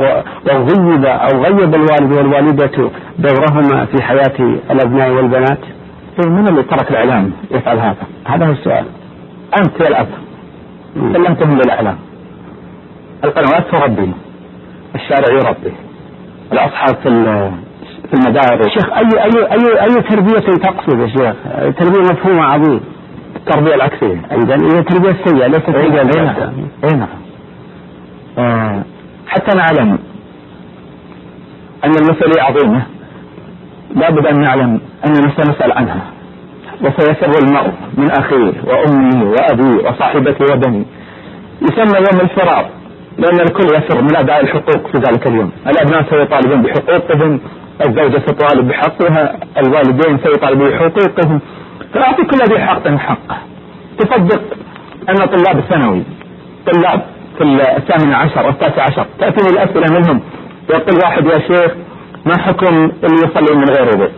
وغيب أو غيب الوالد والوالدة دورهما في حياة الأبناء والبنات؟ من اللي ترك الإعلام يفعل هذا؟ هذا هو السؤال. أنت والأب سلمتهم للإعلام. القنوات تربي، الشارع يربي، الأصحاب في المدارس. شيخ أي أي أي أي تربية تقصد يا شيخ؟ تربية مفهومة عظيم. التربية العكسية. إذا هي تربية سيئة ليست تربية العكسية. إيه نعم. آه حتى نعلم أن المسألة عظيمة لابد أن نعلم أننا سنسأل عنها، وسيسر المرء من أخيه وأمه وأبيه وصاحبته وبني. يسمى يوم الفراق لأن الكل يفر من أداء الحقوق في ذلك اليوم. الأبناء سيطالبون بحقوقهم، الزوجة ستطالب بحقها، الوالدين سيطالبون بحقوقهم، فأعطي كل ذي حق حقه. تصدق أن طلاب الثانوي، طلاب في الثامن عشر والتاسع عشر، تأتيني الأسئلة منهم يقول واحد: يا شيخ ما حكم اللي يصلي من غير وضوء؟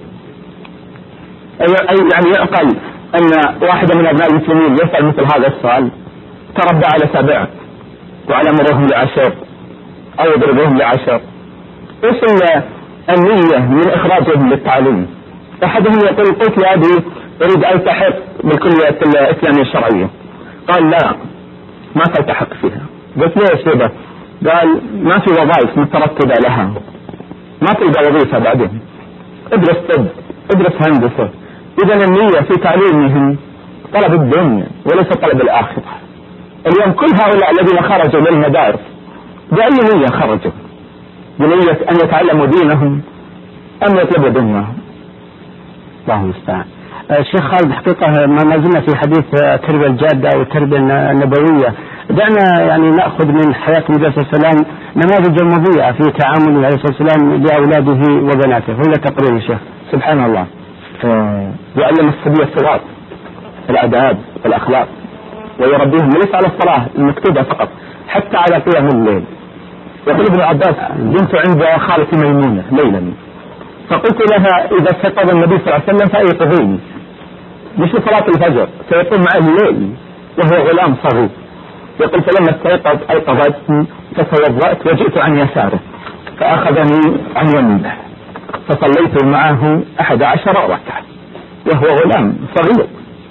أي يعني يعقل أن واحدة من أبناء المسلمين يسأل مثل هذا السؤال؟ تربى على سبع وعلى مرهم لعشر أو يضربهم لعشر. إيش النية من إخراجهم للتعليم؟ أحدهم يقول: قلت لأبي أريد أن ألتحق بالكلية الإسلامية الشرعية. قال: لا ما تلتحق فيها. قلت له: ايش كذا؟ قال: ما في وظائف مترتبة لها، ما تلقى وظيفة بعدين، ادرس طب، ادرس هندسة. إذا النية في تعليمهم طلب الدنيا وليس طلب الآخرة. اليوم كل هؤلاء الذين خرجوا للمدارس بأي نية خرجوا؟ بنية أن يتعلموا دينهم أم يطلبوا دنياهم؟ الله المستعان. الشيخ خالد، حقيقة ما زلنا في حديث التربية الجادة والتربية النبوية. دعنا يعني نأخذ من حياة النبي صلى الله عليه وسلم نماذج مضيئة في تعامل عليه الصلاة والسلام لأولاده وبناته. هو تقرير الشيخ. سبحان الله. يعلم الصبي الصغار الآداب والأخلاق ويربيهم ليس على الصلاة المكتوبة فقط، حتى على قيام الليل. يقول ابن عباس: كنت عند خالتي ميمونة ليلا فقلت لها: إذا استيقظ النبي صلى الله عليه وسلم فأيقظيني، مش لصلاة الفجر، سيقوم معه الليل وهو غلام صغير. يقول: فلما استيقظ أيقظتني فتوضأت وجئت عن يساره فأخذني عن يمينه فصليت معه أحد عشر ركعة وهو غلام صغير.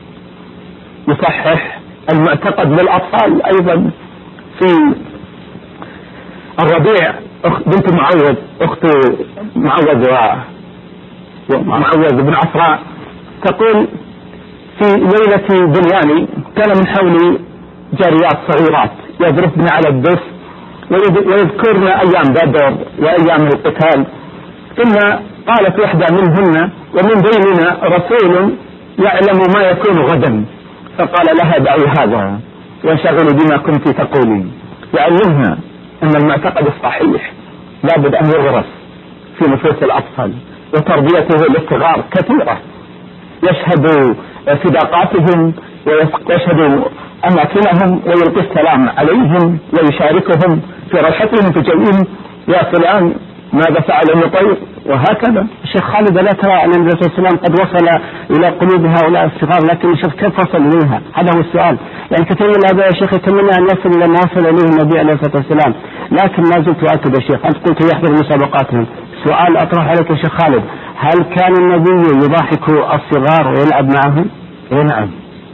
يصحح المعتقد للأطفال أيضا في الربيع بنت معوذ أخت معوذ ومعوذ بن عفراء تقول: في ليلة بنياني كان من حولي جاريات صغيرات يضربن على الدف ويذكرن أيام بدر وأيام القتال، ثم قالت واحدة منهن: ومن بيننا رسول يعلم ما يكون غدا، فقال لها: دعي هذا وانشغلي بما كنت تقولين. يعلمها أن المعتقد الصحيح لابد أن يغرس في نفوس الأطفال، وتربيته للصغار كثيرة، يشهدوا صداقاتهم ويشهدوا أماكنهم ويلقي السلام عليهم ويشاركهم في روحتهم في جوهم: يا فلان ماذا فعل المطير؟ وهكذا. الشيخ خالد، لا ترى أن النبي صلى الله عليه وسلم قد وصل إلى قلوب هؤلاء الصغار، لكن شوف كيف وصل إليها؟ هذا هو السؤال. يعني كثير من الآباء يا شيخ يتمنى أن يصل إلى ما وصل إليه النبي عليه الصلاة والسلام، لكن ما زلت أؤكد يا شيخ، أنت قلت يحضر مسابقاتهم. سؤال أطرح عليك يا شيخ خالد: هل كان النبي يضاحك الصغار ويلعب معهم؟ إيه نعم.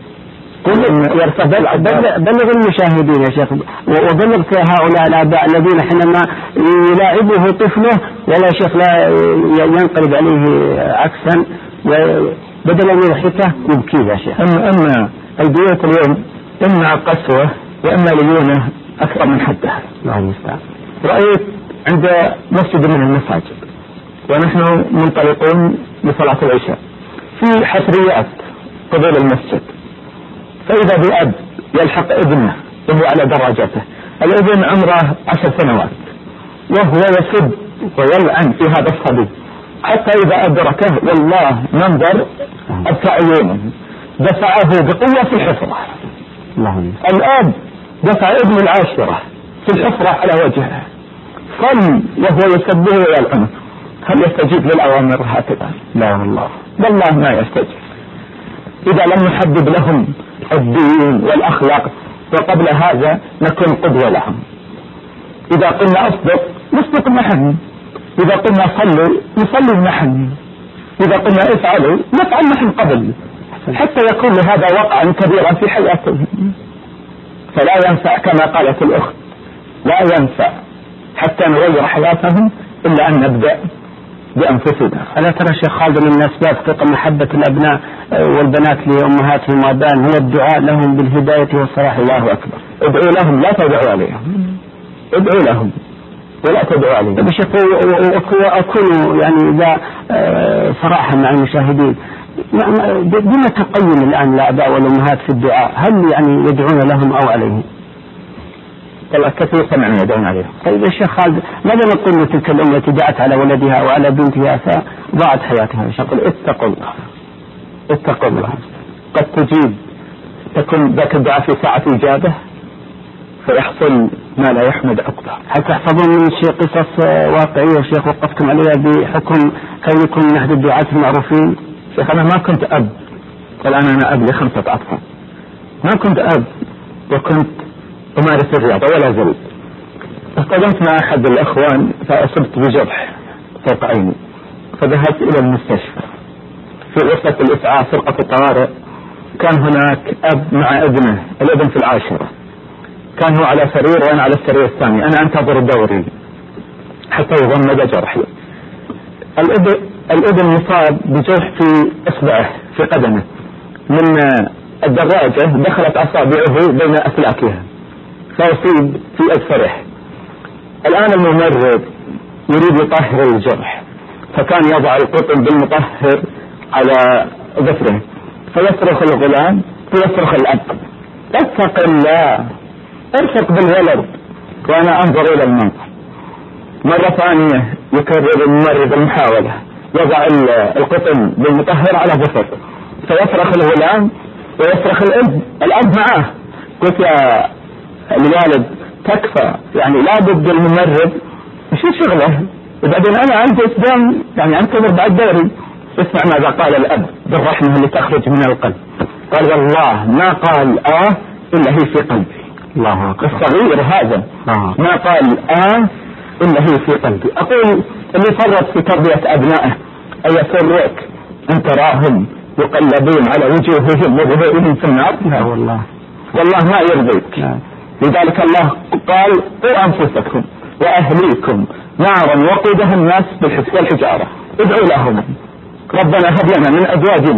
بلغ المشاهدين يا شيخ، وبلغ هؤلاء الآباء الذين حينما يلاعبه طفله ولا شيخ لا ينقلب عليه عكسا، وبدل أن يضحكه يبكيه يا شيخ. أما, أما البيوت اليوم إما قسوة وإما ليونة أكثر من حدها. الله المستعان. رأيت عند مسجد من المساجد ونحن منطلقون لصلاة العشاء في حفريات قبل المسجد، فإذا بأب يلحق ابنه وهو على دراجته، الابن عمره عشر سنوات وهو يسب ويلعن في هذا الصبي، حتى إذا أدركه والله منظر أبكى عيونه، دفعه بقوة في الحفرة. الآب دفع ابن العاشرة في الحفرة على وجهه، صل وهو يسبه ويلعنه. هل يستجيب للأوامر هكذا؟ لا والله، والله ما يستجيب. إذا لم نحدد لهم الدين والأخلاق وقبل هذا نكون قدوة لهم. إذا قلنا أصدق نصدق نحن، إذا قلنا صلوا نصلي نحن، إذا قلنا افعلوا نفعل نحن قبل، حتى يكون لهذا وقعا كبيرا في حياتهم. فلا ينفع كما قالت الأخت، لا ينفع حتى نغير حياتهم إلا أن نبدأ بأنفسنا. ألا ترى شيخ خالد من الأسباب في محبة الأبناء والبنات لأمهاتهم وأبائهم هو الدعاء لهم بالهداية والصلاح؟ الله أكبر. ادعوا لهم لا تدعوا عليهم، ادعوا لهم ولا تدعوا عليهم. طيب شيخ، أكون يعني إذا صراحة مع المشاهدين، بما تقيم الآن الآباء والأمهات في الدعاء؟ هل يعني يدعون لهم أو عليهم؟ والله كثير سمعنا يدعون عليهم. طيب يا شيخ خالد، ماذا نقول لتلك الأم التي دعت على ولدها وعلى بنتها فضاعت حياتها؟ يا شيخ اتقوا الله، اتقوا الله. قد تجيب تكون ذاك الدعاء في ساعة إجابة فيحصل ما لا يحمد عقبه. هل تحفظون من شيء قصص واقعية شيخ وقفتم عليها بحكم كونكم من أحد الدعاة المعروفين؟ شيخ أنا ما كنت أب، والآن أنا أب لخمسة أطفال. ما كنت أب وكنت أمارس الرياضة ولا زلت. اصطدمت مع أحد الأخوان فأصبت بجرح فوق عيني، فذهبت إلى المستشفى. في غرفة الإسعاف فرقة الطوارئ كان هناك أب مع ابنه، الابن في العاشرة، كان هو على سرير وأنا على السرير الثاني، أنا أنتظر دوري حتى يضمد جرحي. الابن الابن مصاب بجرح في إصبعه في قدمه من الدراجة، دخلت أصابعه بين أسلاكها فأصيب في أكثره. الآن الممرض يريد يطهر الجرح، فكان يضع القطن بالمطهر على ظفره، فيصرخ الغلام فيصرخ الأب: اتق الله، ارفق بالولد. وأنا أنظر إلى المنظر. مرة ثانية يكرر الممرض المحاولة، يضع القطن بالمطهر على ظفره، فيصرخ الغلام ويصرخ الأب، الأب معاه. قلت يا الوالد تكفى، يعني لابد الممرض شو شغله، وبعدين أنا عندي إسدام يعني أنتظر بعد دوري. اسمع ماذا قال الأب بالرحمة اللي تخرج من القلب، قال: والله ما قال آه إلا هي في قلبي. الله أكبر. الصغير هذا ما قال آه إلا هي في قلبي. أقول اللي فرط في تربية أبنائه أيسرك أن تراهم يقلبون على وجوههم وظهورهم في النار؟ لا والله، والله ما يرضيك. لا. لذلك الله قال: قوا أنفسكم وأهليكم نارا وقودها الناس والحجارة. ادعوا لهم: ربنا هب لنا من أزواجنا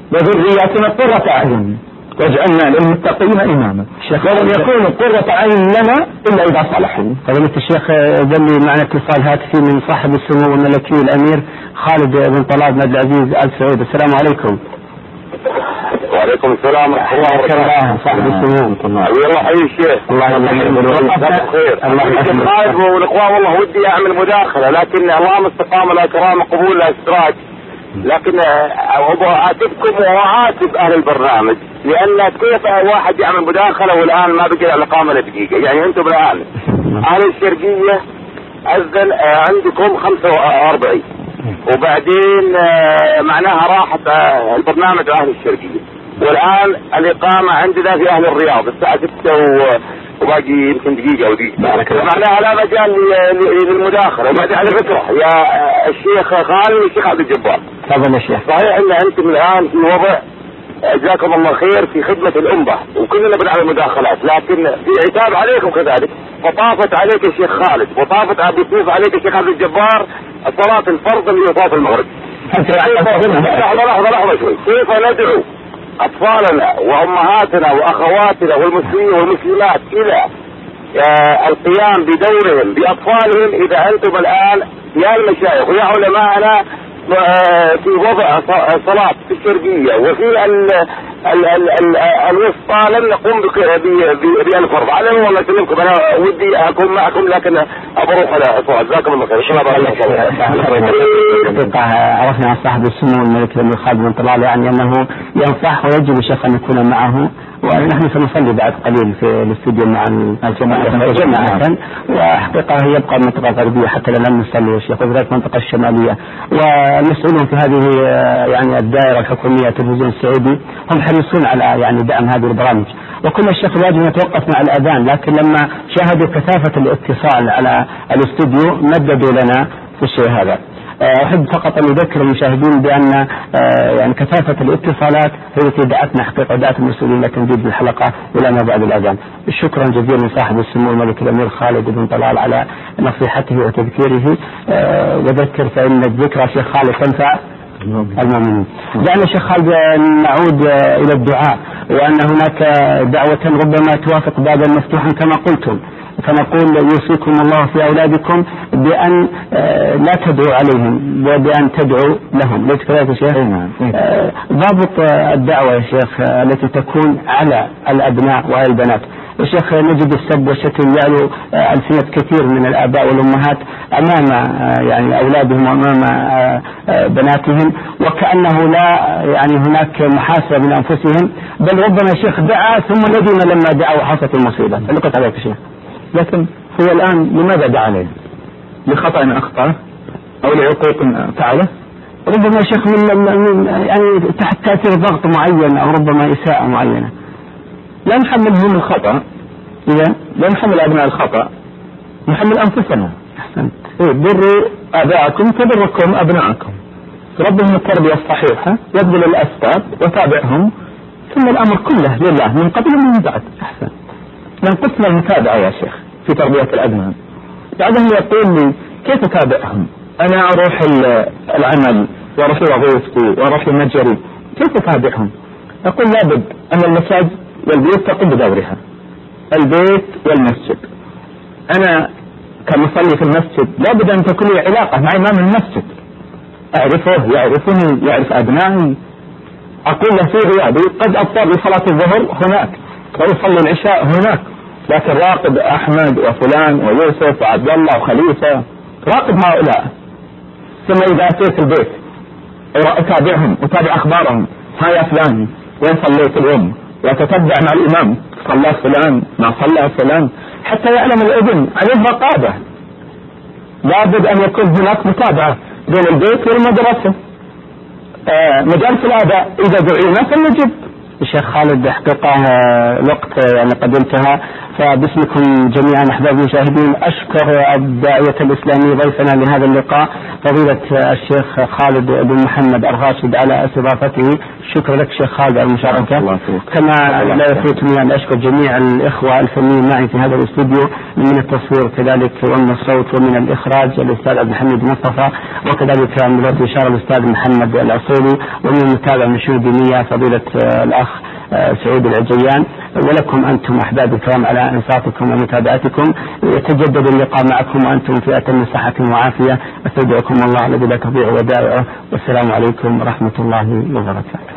وذرياتنا قرة أعين واجعلنا للمتقين إماما. ولن يكونوا قرة عين لنا إلا إذا صلحوا. فضيلة الشيخ ذلي معنا اتصال هاتفي من صاحب السمو الملكي الأمير خالد بن طلال بن عبد العزيز آل سعود. السلام عليكم. وعليكم السلام ورحمة الله وبركاته. صاحب السمو الله يحيي الشيخ. الله يحييك. خير. الله خالد والإخوان والله ودي أعمل مداخلة لكن اللهم استقام لا كرام قبول لا استدراج. لكن أعاتبكم وأعاتب أهل البرنامج لأن كيف واحد يعمل مداخلة والآن ما بقي الإقامة لدقيقة. يعني أنتم الآن أهل الشرقية أذن عندكم خمسة وأربعين وبعدين معناها راحت البرنامج أهل الشرقية والآن الإقامة عندنا في أهل الرياض الساعة ستة وباقي يمكن دقيقة ودقيقة. معناها لا مجال للمداخلة. وبعدين على فكرة يا الشيخ خالد والشيخ عبد الجبار. تفضل يا شيخ. صحيح ان انتم الان في وضع جزاكم الله خير في خدمة الأمة وكلنا بنعمل مداخلات لكن في عتاب عليكم كذلك. فطافت عليك يا شيخ خالد وطافت بيطوف عليك يا شيخ عبد الجبار صلاة الفرض اللي يطاف المغرب. لحظة لحظة لحظة شوي. كيف ندعو أطفالنا وأمهاتنا وأخواتنا والمسلمين والمسلمات إلى آه القيام بدورهم بأطفالهم إذا أنتم الآن يا المشايخ ويا علماءنا آه في وضع صلاة في الشرقية وفي ال ال ال ال الوسطى لم نقوم بالفرض. على العموم الله يسلمكم أنا ودي أكون معكم لكن أبروح على صلاة. جزاكم الله خير. حقيقة عرفنا عن صاحب السمو الملك الأمير خالد بن طلال يعني أنه ينصح ويجب الشيخ أن يكون معه ونحن سنصلي بعد قليل في الاستوديو مع الجماعة جماعة وحقيقة يبقى المنطقة الغربية حتى لم نصلي يا شيخ وذلك المنطقة الشمالية والمسؤولون في هذه يعني الدائرة الحكومية التلفزيون السعودي هم حريصون على يعني دعم هذه البرامج. وكنا الشيخ الواجب نتوقف مع الأذان لكن لما شاهدوا كثافة الاتصال على الاستوديو مددوا لنا في الشيء هذا. أحب فقط أن أذكر المشاهدين بأن يعني كثافة الاتصالات هي التي دعتنا حقيقة ودعت المسؤولين لتمديد الحلقة إلى ما بعد الأذان. شكرا جزيلا لصاحب السمو الملك الأمير خالد بن طلال على نصيحته وتذكيره وذكر فإن الذكرى شيخ خالد تنفع المؤمنين. دعنا شيخ خالد نعود إلى الدعاء وأن هناك دعوة ربما توافق بابا مفتوحا كما قلتم فنقول يوصيكم الله في أولادكم بأن لا تدعوا عليهم وبأن تدعوا لهم. ليس كذلك يا شيخ؟ ضابط الدعوة يا شيخ التي تكون على الأبناء وعلى البنات يا شيخ نجد السب والشتم يعلو ألسنة كثير من الآباء والأمهات أمام يعني أولادهم وأمام بناتهم وكأنه لا يعني هناك محاسبة من أنفسهم بل ربما يا شيخ دعا ثم الذين لما دعوا حصلت المصيبة. فلقد عليك يا شيخ. لكن هو الآن لماذا دعا عليه؟ لخطأ أخطأ أو لعقوق فعله؟ ربما يا شيخ من يعني تحت تأثير ضغط معين أو ربما إساءة معينة. لا نحملهم الخطأ إذا لا نحمل أبناء الخطأ نحمل أنفسنا. أحسنت. إيه بروا آباءكم تبركم أبناءكم ربهم التربية الصحيحة يبذل الأسباب وتابعهم ثم الأمر كله لله من قبل ومن بعد. أحسن. ننقصنا المتابعة يا شيخ في تربية الأبناء. بعدهم يقول لي كيف أتابعهم؟ أنا أروح العمل وأروح وظيفتي وأروح المتجري كيف أتابعهم؟ أقول لابد أن المساجد والبيوت تقوم بدورها. البيت والمسجد أنا كمصلي في المسجد لابد أن تكون لي علاقة مع إمام المسجد أعرفه يعرفني يعرف أبنائي. أقول له في غيابي قد أضطر لصلاة الظهر هناك ويصلي العشاء هناك لكن راقب أحمد وفلان ويوسف وعبد الله وخليفة راقب هؤلاء. ثم إذا أتيت البيت أتابعهم أتابع أخبارهم. ها يا فلان وين صليت اليوم وتتبع مع الإمام صلى فلان ما صلى فلان حتى يعلم الابن عليه رقابة. لابد أن يكون هناك متابعة بين البيت والمدرسة. آه مجالس الآباء إذا دعينا فلنجب. الشيخ خالد حقيقة الوقت يعني قد انتهى فباسمكم جميعا أحباب المشاهدين أشكر الداعية الإسلامي ضيفنا لهذا اللقاء فضيلة الشيخ خالد بن محمد الراشد على استضافته. شكرا لك شيخ خالد على المشاركة. كما لا يفوتني أن أشكر جميع الإخوة الفنيين معي في هذا الاستوديو من التصوير كذلك ومن الصوت ومن الإخراج الأستاذ عبد الحميد مصطفى، وكذلك من وزارة الإشارة الأستاذ محمد العصيري، ومن المتابع من الشؤون الدينية فضيلة الأخ سعود العجيان. ولكم أنتم أحباب الكرام على إنصاتكم ومتابعتكم. يتجدد اللقاء معكم وأنتم في أتم صحة وعافية. أستودعكم الله الذي لا تضيع ودائعه، والسلام عليكم ورحمة الله وبركاته.